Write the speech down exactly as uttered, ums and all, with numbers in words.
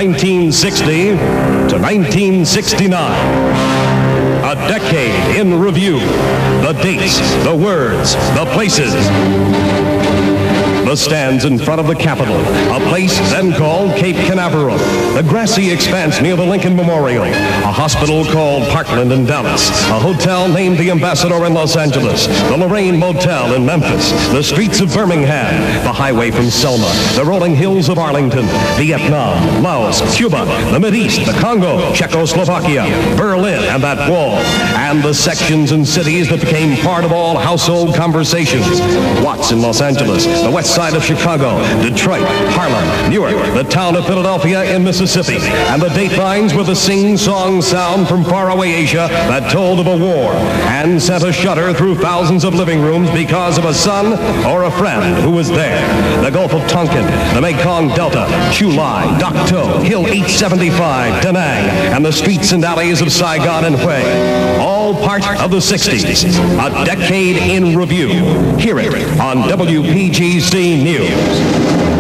nineteen sixty to nineteen sixty-nine. A decade in review. The dates, the words, the places. The stands in front of the Capitol, a place then called Cape Canaveral, the grassy expanse near the Lincoln Memorial, a hospital called Parkland in Dallas, a hotel named the Ambassador in Los Angeles, the Lorraine Motel in Memphis, the streets of Birmingham, the highway from Selma, the rolling hills of Arlington, Vietnam, Laos, Cuba, the Mideast, the Congo, Czechoslovakia, Berlin, and that wall, and the sections and cities that became part of all household conversations. Watts in Los Angeles, the west side of Chicago, Detroit, Harlem, Newark, the town of Philadelphia in Mississippi, and the datelines were the sing-song sound from faraway Asia that told of a war and sent a shudder through thousands of living rooms because of a son or a friend who was there. The Gulf of Tonkin, the Mekong Delta, Chu Lai, Dak To, Hill eight seventy-five, Da Nang, and the streets and alleys of Saigon and Hue. All part of the sixties. A decade in review. Hear it on W P G C News.